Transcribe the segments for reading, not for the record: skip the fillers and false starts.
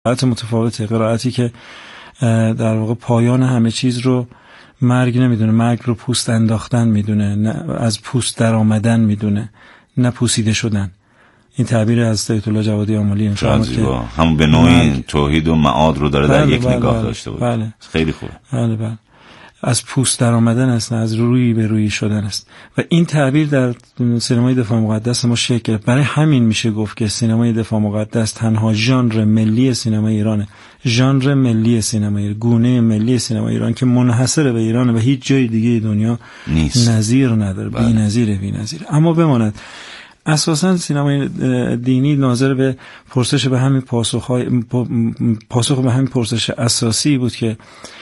قرائت متفاوته، قرائتی که در واقع پایان همه چیز رو مرگ نمیدونه، مرگ رو پوست انداختن میدونه، نه از پوست در آمدن میدونه، نه پوسیده شدن. این تعبیر از آیت الله جوادی آملی که همون به نوعی توحید و معاد رو داره در یک نگاه داشته بود. بله. خیلی خوبه. بله. از پوست در آمدن است، از روی به روی شدن است و این تعبیر در سینمای دفاع مقدس ما شکل گرفت. برای همین میشه گفت که سینمای دفاع مقدس تنها ژانر ملی سینمای ایرانه، ژانر ملی سینمای، گونه ملی سینمای ایران که منحصر به ایرانه و هیچ جای دیگه دنیا نیست، نظیر نداره. بی‌نظیره. اما بماند اساساً سینمای دینی ناظر به پرسش به همین پاسخ به همین پرسش اساسی بود که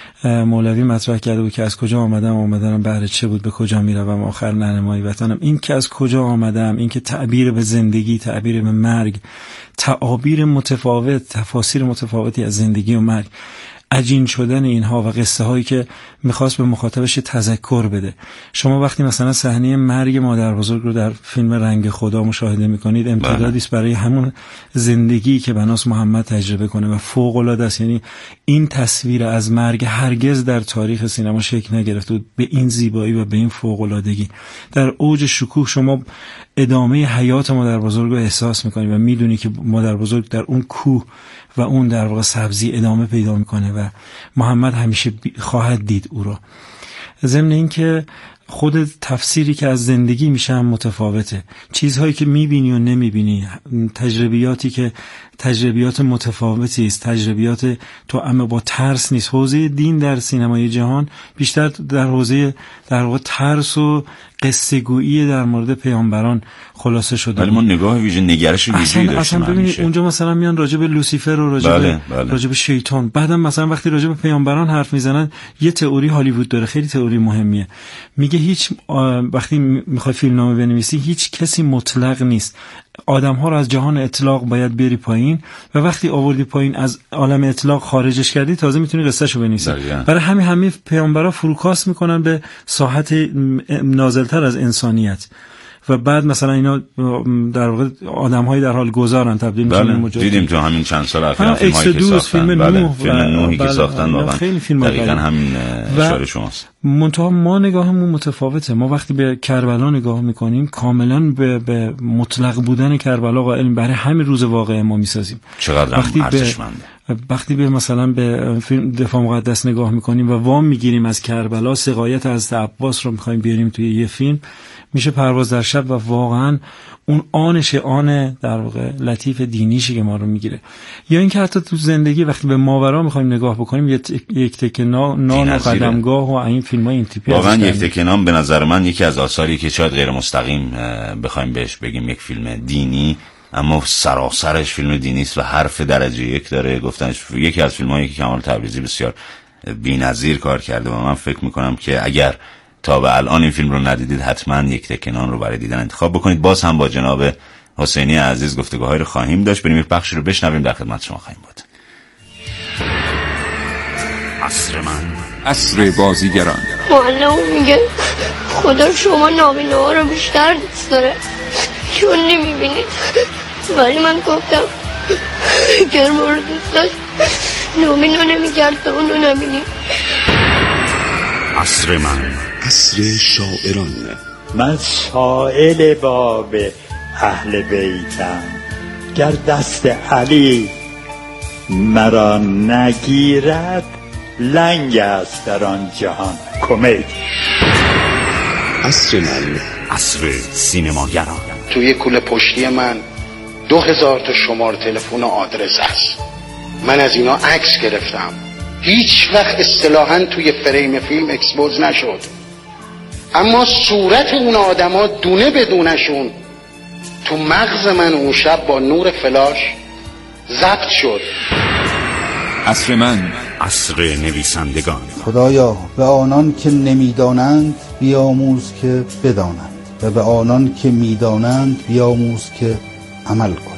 مولوی مطرح کرده بود که از کجا آمدم بهر چه بود، به کجا میروم آخر ننمای وطنم. این که از کجا آمدم، این که تعبیر به زندگی، تعبیر به مرگ، تعابیر متفاوت، تفاسیر متفاوتی از زندگی و مرگ، عجین شدن اینها و قصه هایی که میخواست به مخاطبش تذکر بده. شما وقتی مثلا صحنه مرگ مادر بزرگ رو در فیلم رنگ خدا مشاهده میکنید، امتدادی است برای همون زندگی که بناس محمد تجربه کنه و فوق العاده است. یعنی این تصویر از مرگ هرگز در تاریخ سینما شکل نگرفته بود به این زیبایی و به این فوق العادگی. در اوج شکوه شما ادامه حیات مادر بزرگ رو احساس میکنید و میدونی که مادر بزرگ در اون کوه و اون در واقع سبزی ادامه پیدا میکنه و محمد همیشه خواهد دید او را. ضمن این که خود تفسیری که از زندگی میشه هم متفاوته، چیزهایی که میبینی و نمیبینی، تجربیاتی که تجربیات متفاوتی است، تجربیات تو اما با ترس نیست. حوزه دین در سینمای جهان بیشتر در حوزه در واقع ترس و قصه گویی در مورد پیامبران خلاصه شده. ولی ما نگاه ویژه، نگرش ویژه‌ای داشتیم. اصلا ببینید اونجا مثلا میان راجع به لوسیفر و راجع به شیطان، بعدم مثلا وقتی راجع به پیامبران حرف میزنن یه تئوری هالیوود داره، خیلی تئوری مهمیه، میگه هیچ وقتی میخوای فیلمنامه بنویسی هیچ کسی مطلق نیست، آدم‌ها رو از جهان اطلاق باید بری پایین و وقتی آوردی پایین از عالم اطلاق خارجش کردی تازه میتونی قصه‌شو بنویسی. برای همه پیامبرا فروکاست میکنن به ساحت نازلتر از انسانیت و بعد مثلا اینا در واقع آدم‌های در حال گذارن تبدیل میشن به مجاهدین. دیدیم تو همین چند سال اخیر فیلمایی که ساختن، فیلم نوحی که ساختن واقعا دقیقاً همین اشاره شماست. منتها ما نگاهمون متفاوته. ما وقتی به کربلا نگاه میکنیم کاملا به مطلق بودن کربلا قائلیم، برای همین روز واقعه ما میسازیم. چقدر ارزشمنده. وقتی به مثلا به فیلم دفاع مقدس نگاه میکنیم و وام میگیریم از کربلا، سقایت از عباس رو میخوایم بیاریم توی یه فیلم، میشه پرواز در شب و واقعا اون آن در واقع لطیف دینیشی که ما رو میگیره. یا اینکه حتی تو زندگی وقتی به ماورا میخوایم نگاه بکنیم، یک تکه نان و قدمگاه و این فیلم‌های این تیپی واقعا یک تکه نان به نظر من یکی از آثاری که شاید غیر مستقیم بخوایم بهش بگیم یک فیلم دینی، اما سراسرش فیلم دینی است و حرف درجه یک داره گفتنش. یکی از فیلم‌هایی که کمال تبریزی بسیار بی‌نظیر کار کرده و من فکر می‌کنم که اگر تا به الان این فیلم رو ندیدید حتما یک تکه نان رو برای دیدن انتخاب بکنید. باز هم با جناب حسینی عزیز گفتگوهای رو خواهیم داشت. بریم یک بخشی رو بشنویم، در خدمت شما خواهیم بود. عصر من، عصر بازیگران. معلم میگه خدا شما نابیناها رو بیشتر دوست داره چون نمیبینید، ولی من گفتم اگر ما رو دوست داشت نابینا نمیکرد تا اونو نبینید. عصر من، عصر شاعران. من شاعر باب اهل بیتم، گر دست علی مرا نگیرد لنگ است در آن جهان کمد. عصر من، عصر سینماگران. توی کوله پشتی من 2000 تا شماره تلفن و آدرس هست. من از اینا عکس گرفتم، هیچ وقت اصطلاحاً توی فریم فیلم اکسپوز نشد، اما صورت اون آدما دونه بدونشون تو مغز من اون شب با نور فلاش ضبط شد. عصر من، عصر نویسندگان. خدایا به آنان که نمیدانند بیاموز که بدانند و به آنان که میدانند بیاموز که عمل کنند.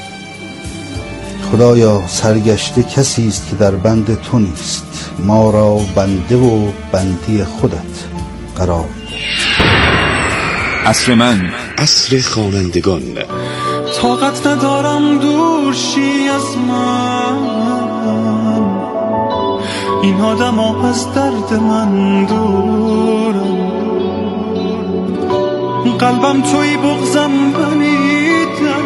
خدایا سرگشته کسی است که در بند تو نیست، ما را بنده و بندی خودت قرار ده. عصر من، عصر خوانندگان. طاقت ندارم دور شی از من، این آدم ها از درد من دورن، قلبم توی بغزم بنی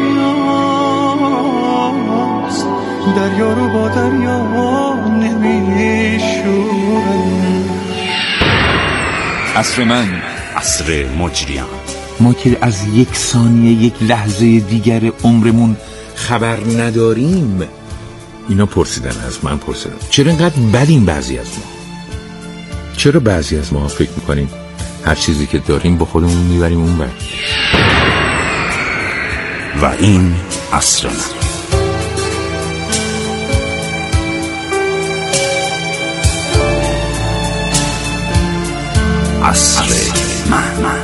دریاست، دریا رو با دریا نمیشورن. عصر من، عصر مجریان. ما که از یک ثانیه یک لحظه دیگر عمرمون خبر نداریم. اینا پرسیدن از من، پرسیدن چرا اینقدر بدیم بعضی از ما؟ چرا بعضی از ما فکر میکنیم هر چیزی که داریم با خودمون میبریم اون بر؟ و این عصر من. عصر من.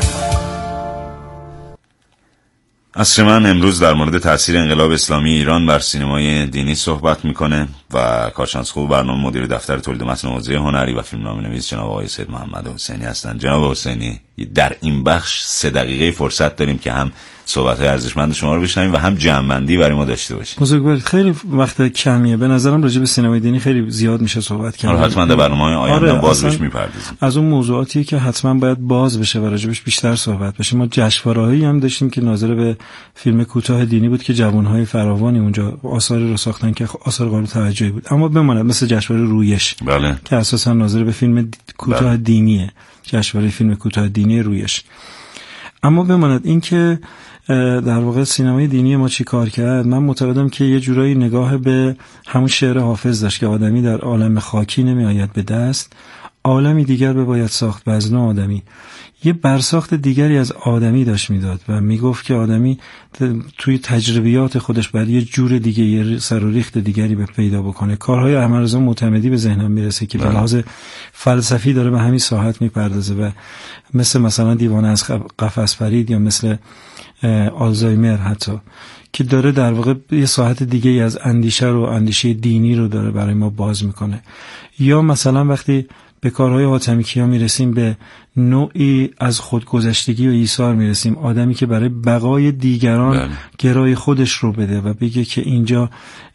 عصر من امروز در مورد تاثیر انقلاب اسلامی ایران بر سینمای دینی صحبت میکنه و کارشناس خوب برنامه مدیر دفتر تولید متن حوزه هنری و فیلمنامه‌نویس جناب آقای سید محمد حسینی هستند. جناب حسینی، در این بخش 3 دقیقه فرصت داریم که هم صحبت‌های ارزشمند شما رو بشنویم و هم جمع‌بندی برای ما داشته باشیم. بزرگوارید، خیلی وقت کمیه به نظرم راجع به سینمای دینی خیلی زیاد میشه صحبت کرد. حتما در برنامه‌های آینده باز بهش می‌پردازیم. از اون موضوعاتی که حتما باید باز بشه و راجعش بیشتر صحبت بشه. ما جشنواره‌ای هم داشتیم که ناظر به فیلم کوتاه دینی بود که جوان‌های فراوانی اونجا آثاری رو ساختن که آثار قابل توجهی بود. اما بماند مثل جشنواره رویش، بله، که اساساً ناظر به فیلم کوتاه دینیه، جشنواره فیلم کوتاه دینی رویش. اما بماند این که در واقع سینمای دینی ما چی کار کرد. من معتقدم که یه جورایی نگاه به همون شعر حافظ داشت که آدمی در عالم خاکی نمی آید به دست، عالمی دیگر بباید ساخت بزنا آدمی. یه برساخت دیگری از آدمی داشت میداد و میگفت که آدمی توی تجربیات خودش باید یه جور دیگه، یه سر و ریخت دیگری به پیدا بکنه. کارهای احمدرضا معتمدی به ذهنم میرسه که به لحاظ فلسفی داره به همین ساحت میپردازه و مثلا دیوانه از قفس فرید یا مثل آلزایمر حتی، که داره در واقع یه ساحت دیگه از اندیشه رو، اندیشه دینی رو داره برای ما باز میکنه. یا مثلا وقتی به کارهای حاتمی کیا میرسیم به نوعی از خودگذشتگی و ایثار میرسیم، آدمی که برای بقای دیگران گرای خودش رو بده و بگه که اینجا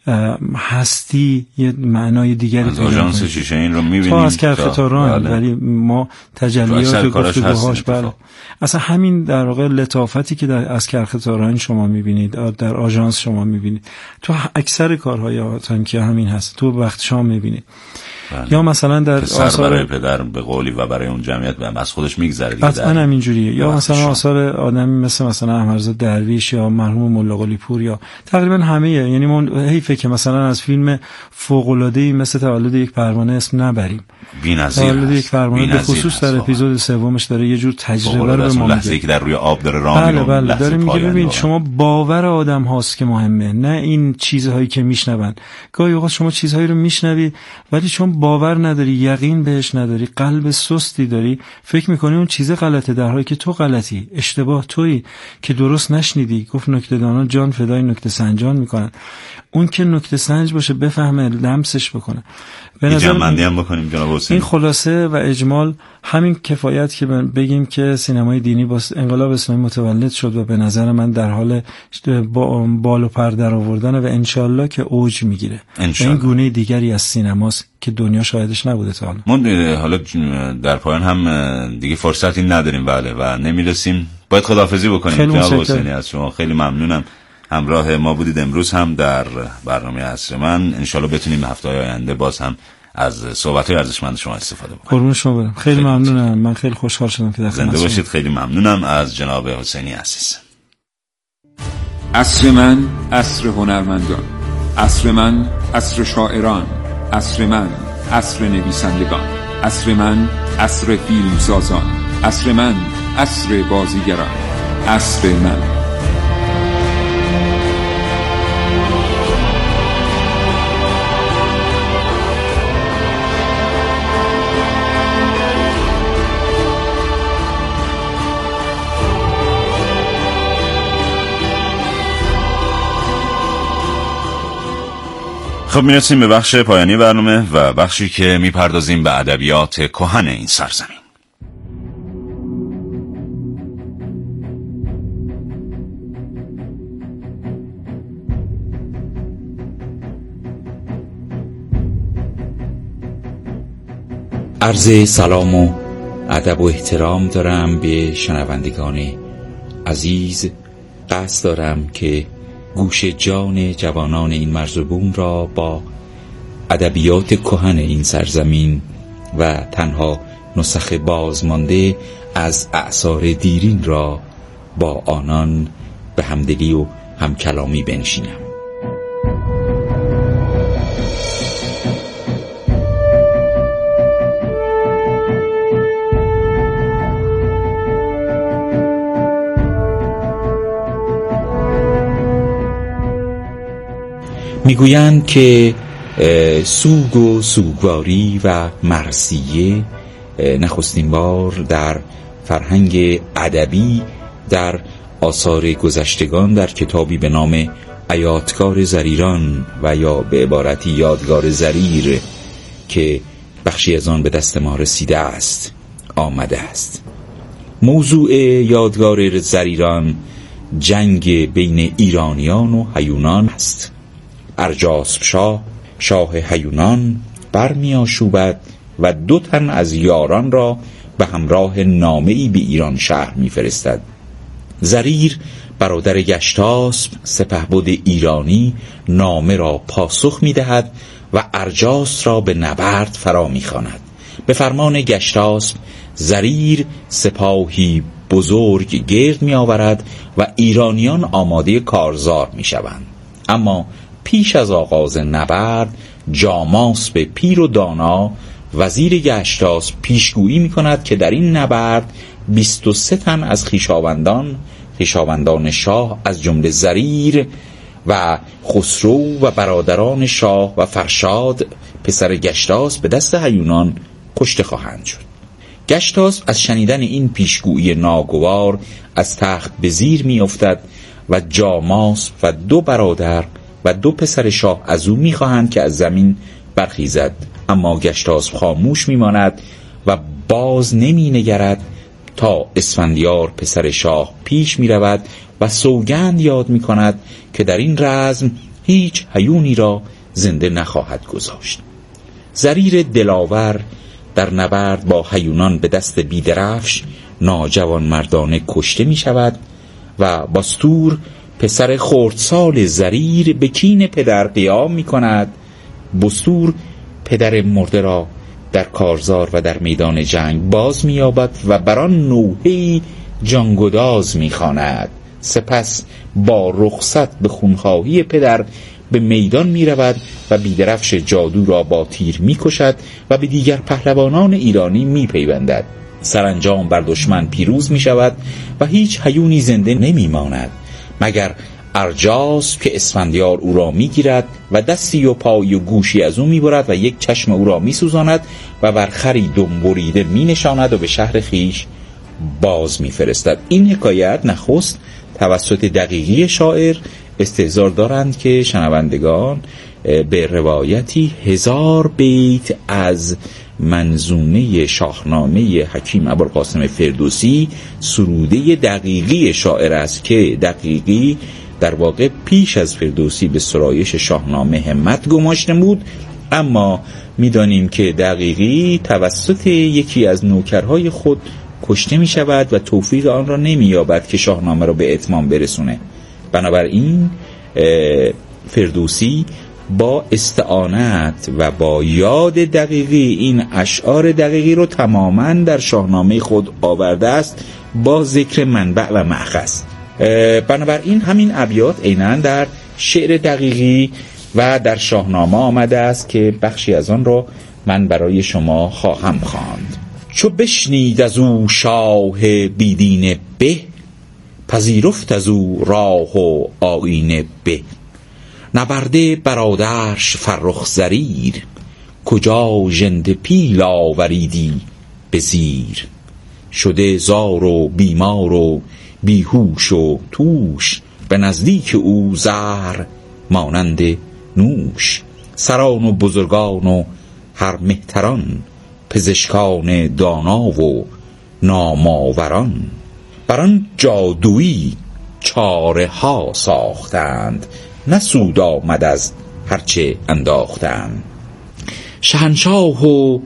هستی یه معنای دیگری از آژانس شیشه این رو میبینیم تا از کرختاران، ولی ما تجلیات و گفتگوهاش اصلا همین در واقع لطافتی که در از کرختاران شما میبینید، در آژانس شما میبینید، تو اکثر کارهای حاتمی کیا همین هست، تو وقت شام میبینید. یا مثلا در آثار برای پدر به قولی و برای اون جمعیت از خودش میگذره دیگه، قطعاً همینجوریه. یا مثلا آثار آدمی مثلا احمدرضا درویش یا مرحوم ملا قلی پور یا تقریبا همه. یعنی ما حیفه که مثلا از فیلم فوق‌العاده‌ای مثل تولد یک پروانه اسم نبریم. بی‌نظیر تولد یک پروانه به خصوص در اپیزود سومش داره یه جور تجربه رو به ما لحظه‌ای که در روی آب داره راه میره. بله داره میگه ببین شما باور آدم هاست که مهمه، نه این چیزهایی که میشنون. گاهی اوقات شما چیزهایی رو میشنوی ولی چون باور نداری، یقین بهش نداری، قلب سستی داری، فکر میکنی اون چیز غلطه، در حالی که تو غلطی، اشتباه تویی که درست نشنیدی. گفت نکته دانا جان فدای نکته سنجان میکنن. اون که نکته سنج باشه، بفهمه، لمسش بکنه. به نظر جمع‌بندی هم بکنیم جناب حسینی. این خلاصه و اجمال همین کفایت که بگیم که سینمای دینی با انقلاب اسلامی متولد شد و به نظر من در حال بال و پر در آوردن و انشالله که اوج میگیره. این گونه دیگری از سینماست که دنیا شاهدش نبوده تا حالا. ما حالا در پایان هم دیگه فرصتی نداریم و نمیرسیم، باید خداحافظی بکنیم. جناب حسینی از شما خیلی ممنونم، همراه ما بودید امروز هم در برنامه عصر من. انشالله بتونیم هفته‌های آینده باز هم از صحبت‌های ارزشمند شما استفاده بکنیم. قربون شما برم. خیلی ممنونم. من خیلی خوشحال شدم که در خدمت زنده باشید. خیلی ممنونم از جناب حسینی عزیز. عصر من، عصر هنرمندان. عصر من، عصر شاعران. عصر من، عصر نویسندگان. عصر من، عصر فیلمسازان. عصر من، عصر بازیگران. عصر من. خب میرسیم به بخش پایانی برنامه و بخشی که میپردازیم به ادبیات کهن این سرزمین. عرض سلام و ادب و احترام دارم به شنوندگان عزیز. قصد دارم که گوش جان جوانان این مرز و بوم را با ادبیات کهن این سرزمین و تنها نسخ بازمانده از اعصار دیرین را با آنان به همدلی و همکلامی بنشینم. میگویند که سوگ و سوگواری و مرثیه نخستین بار در فرهنگ ادبی در آثار گذشتگان در کتابی به نام ایاتگار زریران و یا به عبارتی یادگار زریر که بخشی از آن به دست ما رسیده است آمده است. موضوع یادگار زریران جنگ بین ایرانیان و هیونان است. ارجاسب شاه هیونان برمی آشوبد و 2 تن از یاران را به همراه نامه‌ای به ایران شهر می فرستد. زریر برادر گشتاسب سپهبد ایرانی نامه را پاسخ می دهد و ارجاس را به نبرد فرا می خواند. به فرمان گشتاسب زریر سپاهی بزرگ گرد می آورد و ایرانیان آماده کارزار می شوند. اما پیش از آغاز نبرد جاماسب پیر و دانا وزیر گشتاسب پیشگویی می کند که در این نبرد 23 تن از خویشاوندان شاه از جمله زریر و خسرو و برادران شاه و فرشاد پسر گشتاسب به دست هیونان کشته خواهند شد. گشتاسب از شنیدن این پیشگویی ناگوار از تخت به زیر می افتد و جاماسب و 2 برادر و 2 پسر شاه از او می خواهند که از زمین برخیزد، اما گشتاسب خاموش می ماند و باز نمی نگرد تا اسفندیار پسر شاه پیش می رود و سوگند یاد می کند که در این رزم هیچ هیونی را زنده نخواهد گذاشت. زریر دلاور در نبرد با هیونان به دست بیدرفش ناجوان مردانه کشته می شود و باستور پسر خردسال زریر به کین پدر قیام می کند. بستور پدر مرده را در کارزار و در میدان جنگ باز می یابد و بران نوحه‌ای جانگداز می خواند. سپس با رخصت به خونخواهی پدر به میدان می رود و بیدرفش جادو را با تیر می کشد و به دیگر پهلوانان ایرانی می پیوندد. سرانجام بر دشمن پیروز می شود و هیچ هیونی زنده نمی ماند مگر ارجاس که اسفندیار او را می گیرد و دستی و پایی و گوشی از او می برد و یک چشم او را می سوزاند و بر خری دم بریده می نشاند و به شهر خیش باز می فرستد. این حکایت نخست توسط دقیقی شاعر استحضار دارند که شنوندگان به روایتی 1000 بیت از منظومه شاهنامه حکیم ابوالقاسم فردوسی سروده دقیقی شاعر است که دقیقی در واقع پیش از فردوسی به سرایش شاهنامه همت گماشته بود، اما می‌دانیم که دقیقی توسط یکی از نوکرهای خود کشته می شود و توفیق آن را نمی یابد که شاهنامه را به اتمام برسونه. بنابراین فردوسی با استعانت و با یاد دقیقی این اشعار دقیقی رو تماما در شاهنامه خود آورده است با ذکر منبع و مأخذ. بنابراین همین ابیات عیناً در شعر دقیقی و در شاهنامه آمده است که بخشی از آن را من برای شما خواهم خواند. چو بشنید از او شاه بیدین به، پذیرفت از او راه و آیین به. نبرده برادرش فرخ زریر، کجا ژنده پیل آوریدی به زیر. شده زار و بیمار و بیهوش و توش، به نزدیک او زهر مانند نوش. سران و بزرگان و هر مهتران، پزشکان دانا و ناماوران. بران جادویی چاره ها ساختند، نسود آمد از هرچه انداختند. شهنشاه و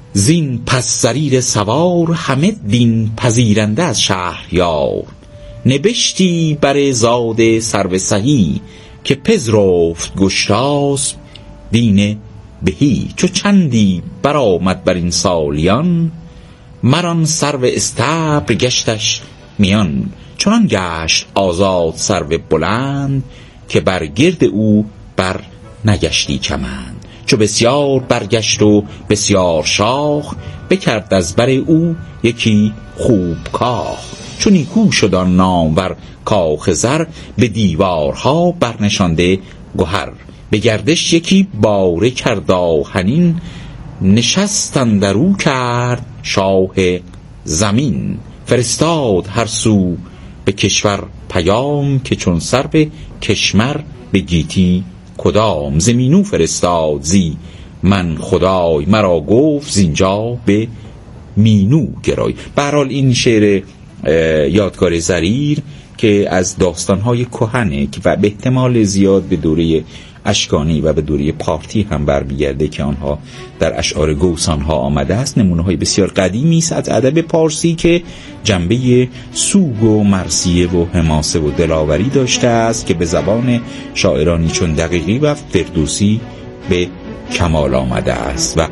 زین پس زریر سوار همه دین پذیرنده از شهریار. نبشتی بر زاد سرو سهی که پذرفت گشتاسپ دین بهی. چو چندی برآمد بر این سالیان مران سرو استبر گشتش میان. چنان گشت آزاد سرو بلند که بر گرد او بر نگشتی کمند. چو بسیار برگشت و بسیار شاخ بکرد از بر او یکی خوب کاخ. چون نیکو شد آن نامور کاخ زر به دیوارها برنشانده گهر. به گردش یکی باره کرد آهنین نشست اندر او کرد شاه زمین. فرستاد هر سو به کشور پیام که چون سر به کشمر به گیتی کدام. زمینو فرستاد زی من خدای مرا گفت زینجا به مینو گرای. به هر حال این شعر یادگار زریر که از داستان‌های کهنه که و به احتمال زیاد به دوره اشکانی و به دوره پارتی هم برمیگرده که آنها در اشعار گوسان‌ها آمده است. نمونه‌های بسیار قدیمی است از ادب پارسی که جنبه سوگ و مرثیه و حماسه و دلاوری داشته است که به زبان شاعرانی چون دقیقی و فردوسی به کمال آمده است. و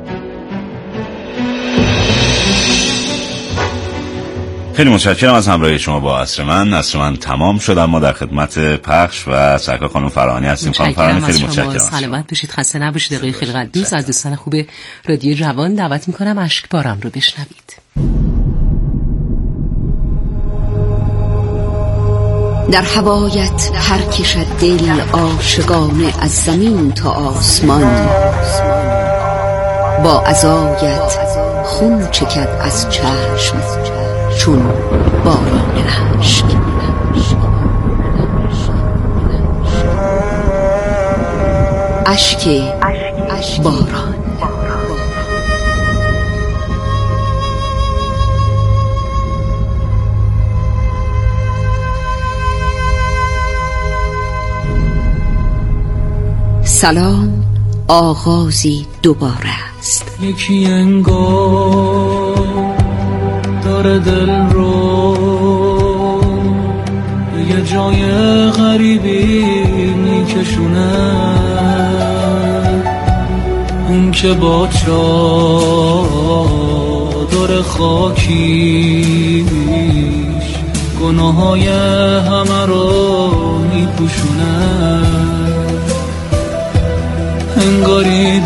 خیلی متشکرم از همراهی شما با عصر من تمام شد، اما در خدمت پخش و سرکار خانم فرهانی هستیم. خانم فرهانی خیلی متشکرم. سلامت باشید، خسته نباشید. دقیقه خیلی قدوس از دوستان خوب رادیو جوان دعوت میکنم اشکبارم رو بشنوید. در هوایت پر کشد دل عاشقانه از زمین تا آسمان. با عزایت خون چکد از چشم چون باران اشک. اشک باران. سلام آغازی دوباره است. یکی انگار داره دل رو به یه جای غریبی میکشونه. اون که با چادر خاکیش گناههای همه رو میپوشونه. انگاری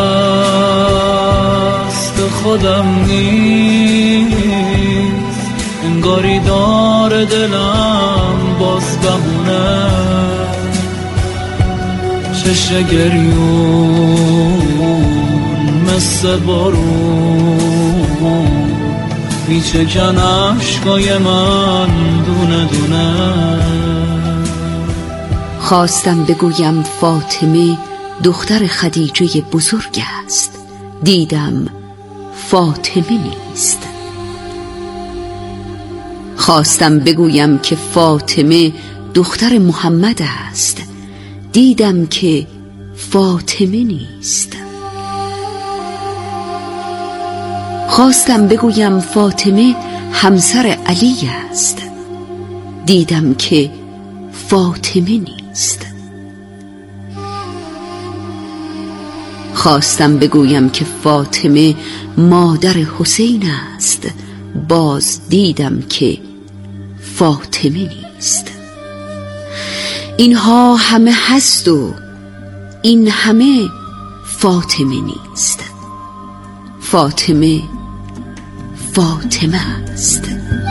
دست خودم نیست، انگاری داره دلم باز بمونه. چشم گریون مثل بارون میچکن عشقای من دونه دونه. خواستم بگویم فاطمه دختر خدیجه بزرگ است، دیدم فاطمه نیست. خواستم بگویم که فاطمه دختر محمد است، دیدم که فاطمه نیست. خواستم بگویم فاطمه همسر علی است، دیدم که فاطمه نیست. خواستم بگویم که فاطمه مادر حسین است، باز دیدم که فاطمه نیست. اینها همه هست و این همه فاطمه نیست. فاطمه فاطمه است.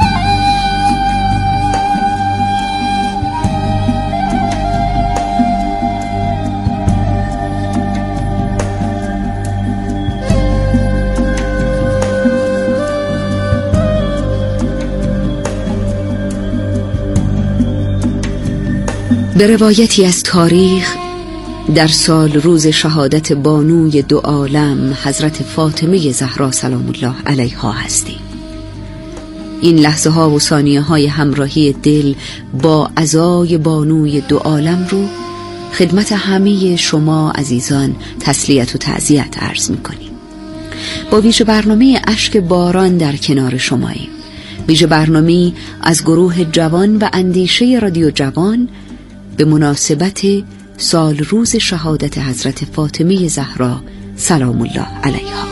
به روایتی از تاریخ در سال روز شهادت بانوی دو عالم حضرت فاطمه زهرا سلام الله علیها هستیم. این لحظه ها و ثانیه های همراهی دل با عزای بانوی دو عالم رو خدمت همه شما عزیزان تسلیت و تعزیت عرض می‌کنیم. با ویژه برنامه اشک باران در کنار شماییم. ویژه برنامه از گروه جوان و اندیشه رادیو جوان به مناسبت سال روز شهادت حضرت فاطمه زهرا سلام الله علیها.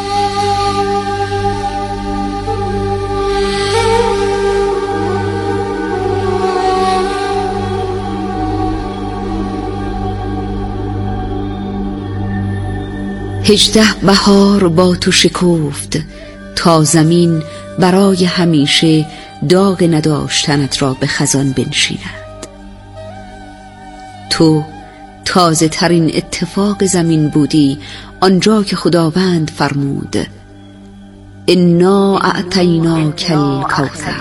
هجده بهار با تو شکفت تا زمین برای همیشه داغ نداشتنت را به خزان بنشیند. تو تازه ترین اتفاق زمین بودی آنجا که خداوند فرمود انا اعطیناک الکوثر.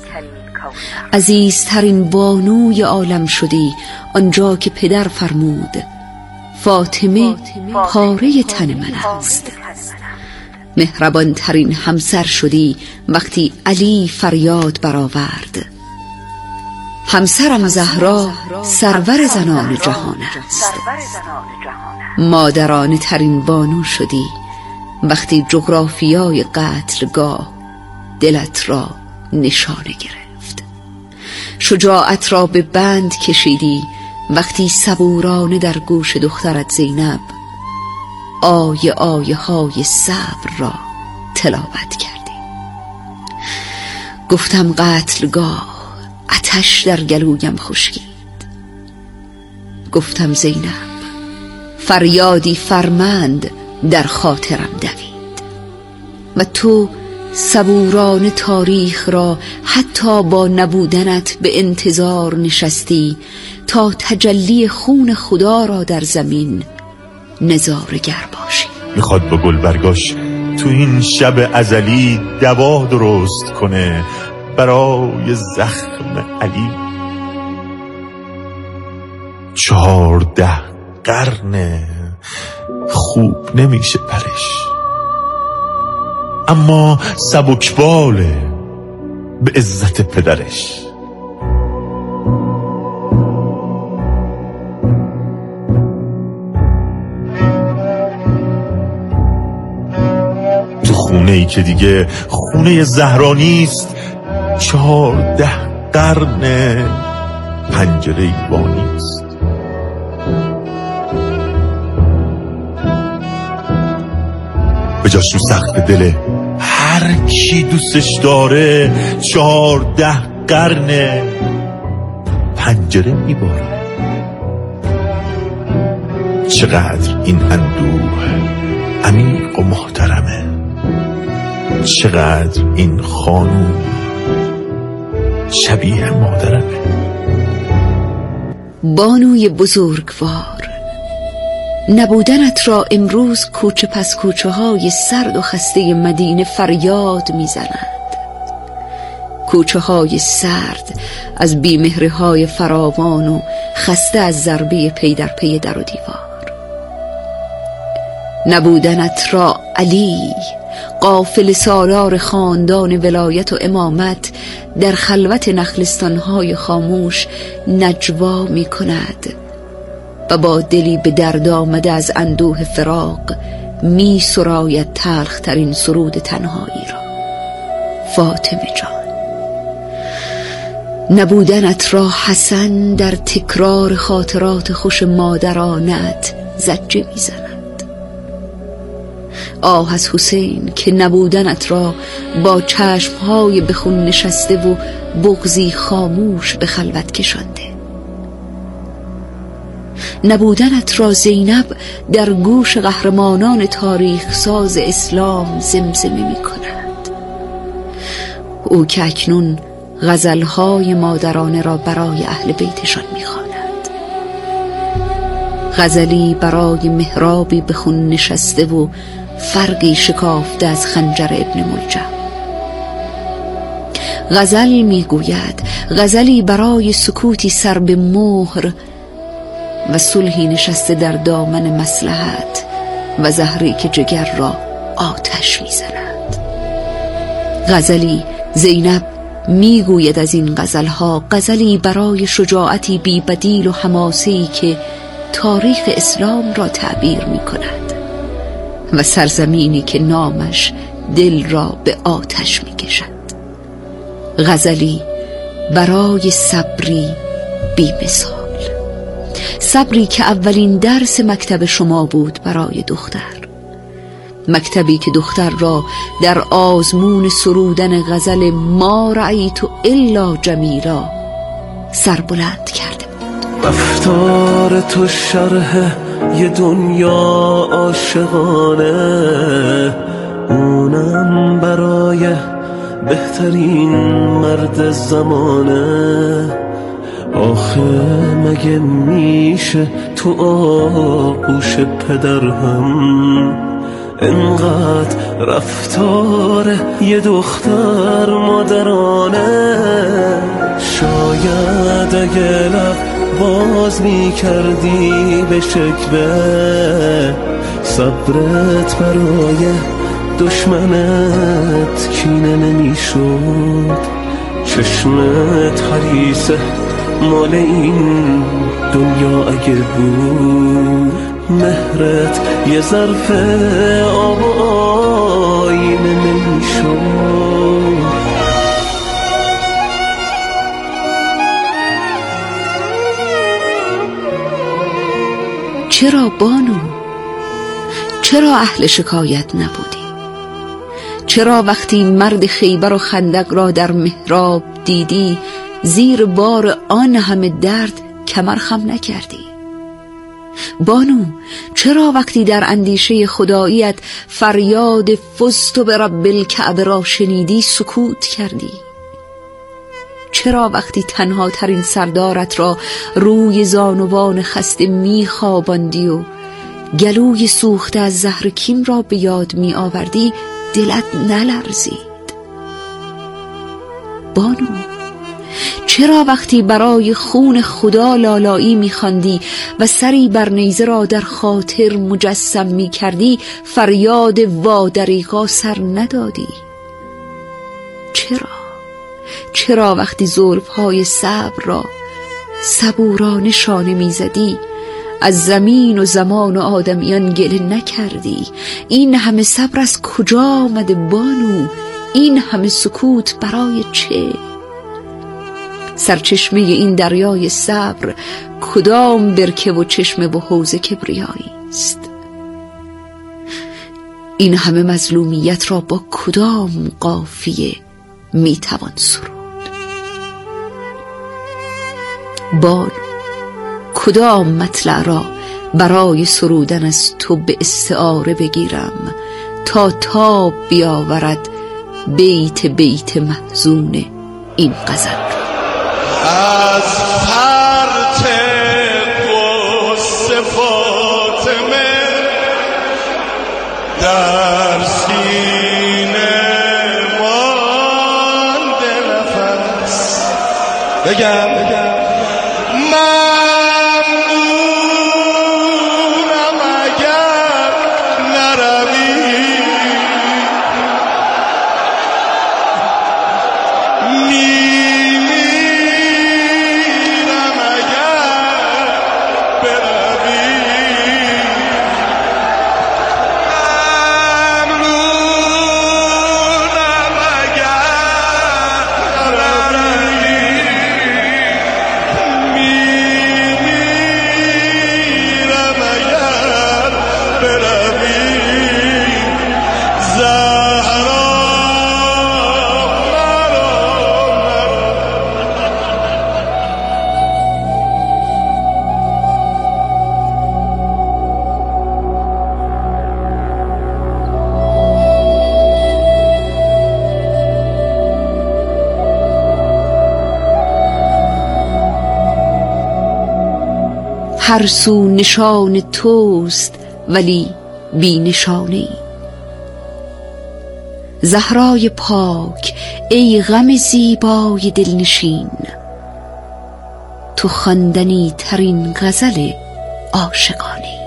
عزیزترین بانوی عالم شدی آنجا که پدر فرمود فاطمه پاره تن من است. مهربان ترین همسر شدی وقتی علی فریاد برآورد همسرم زهرا سرور زنان جهان است. مادرانه ترین بانو شدی وقتی جغرافیای قتلگاه دلت را نشانه گرفت. شجاعت را به بند کشیدی وقتی صبورانه در گوش دخترت زینب آیه های صبر را تلاوت کردی. گفتم قتلگاه آتش در گلویم خشکید. گفتم زینب فریادی فرمند در خاطرم دوید. و تو صبورانه تاریخ را حتی با نبودنت به انتظار نشستی تا تجلی خون خدا را در زمین نظاره‌گر باشی. میخواد با گلبرگاش تو این شب ازلی دوا درست کنه برای زخم علی. 14 قرن خوب نمیشه پرش، اما سبکباله به عزت پدرش. تو خونه‌ای که دیگه خونه زهرا نیست 14 قرن پنجره‌ای بانیست. به جاش رو سقف دل هر کی دوستش داره 14 قرن پنجره میباره. چقدر این اندوه عمیق و محترمه، چقدر این خانوم شبیه مادرمه. بانوی بزرگوار، نبودنت را امروز کوچه پس کوچه های سرد و خسته مدینه فریاد میزنند. کوچه های سرد از بیمهره های فراوان و خسته از ضربه پی در پی در و دیوار. نبودنت را علی، قافل سالار خاندان ولایت و امامت، در خلوت نخلستانهای خاموش نجوا می کند و با دلی به درد آمده از اندوه فراق می سراید تلخ ترین سرود تنهایی را. فاطمه جان، نبودنت را حسن در تکرار خاطرات خوش مادرانت زجه می زند. آه از حسین که نبودنت را با چشمهای به خون نشسته و بغضی خاموش به خلوت کشانده. نبودنت را زینب در گوش قهرمانان تاریخ ساز اسلام زمزمه می کند. او که اکنون غزلهای مادرانه را برای اهل بیتشان می خواند. غزلی برای محرابی به خون نشسته و فرقی شکافته از خنجر ابن ملجم. غزل میگوید، غزلی برای سکوتی سر به مهر و صلحی نشسته در دامن مصلحت و زهری که جگر را آتش میزند. غزلی زینب میگوید از این غزلها، غزلی برای شجاعتی بی بدیل و حماسه‌ای که تاریخ اسلام را تعبیر میکند. و سرزمینی که نامش دل را به آتش می کشد. غزلی برای صبری بی مثال، صبری که اولین درس مکتب شما بود برای دختر، مکتبی که دختر را در آزمون سرودن غزل ما رأیت الا جمیلا سربلند کرده بود. رفتار تو شرح یه دنیا عاشقانه، اونم برای بهترین مرد زمانه. آخه مگه میشه تو آغوش پدر هم انقدر رفتار یه دختر مادرانه؟ شاید اگه لب باز میکردی به شکوه، صبرت برای دشمنت کینه نمیشد. چشمت حریصه مال این دنیا اگه بود، مهرت یه ظرف آب و آینه نمیشد. چرا بانو؟ چرا اهل شکایت نبودی؟ چرا وقتی مرد خیبر و خندق را در محراب دیدی زیر بار آن همه درد کمر خم نکردی؟ بانو، چرا وقتی در اندیشه خداییت فریاد فزت برب الکعبه را شنیدی سکوت کردی؟ چرا وقتی تنها ترین سردارت را روی زانوان خسته می خواباندی و گلوی سوخته از زهر کیم را به یاد می آوردی دلت نلرزید؟ بانو، چرا وقتی برای خون خدا لالایی می‌خواندی و سری بر نیزه را در خاطر مجسم می‌کردی فریاد وادریغا سر ندادی؟ چرا وقتی زلف‌های صبر را صبورانه شانه می‌زدی از زمین و زمان و آدمیان گله نکردی؟ این همه صبر از کجا آمده بانو؟ این همه سکوت برای چه؟ سرچشمه این دریای صبر کدام برکه و چشمه و حوض کبریایی است؟ این همه مظلومیت را با کدام قافیه میتوان سرود؟ بانو، کدام مطلع را برای سرودن از تو به استعاره بگیرم تا تاب بیاورد بیت بیت محزون این غزل را؟ از فرط قصه فاطمه در سینه مانده نفس. بگم ممنونم اگر نروی، هر سو نشان توست ولی بی نشانی. زهرای پاک ای غم زیبای دلنشین، تو خواندنی ترین غزل عاشقانی.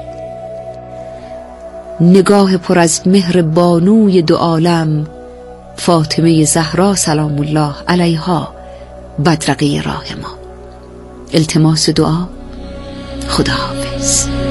نگاه پر از مهر بانوی دو عالم فاطمه زهرا سلام الله علیها بدرقه راه ما. التماس دعا. خداحافظ.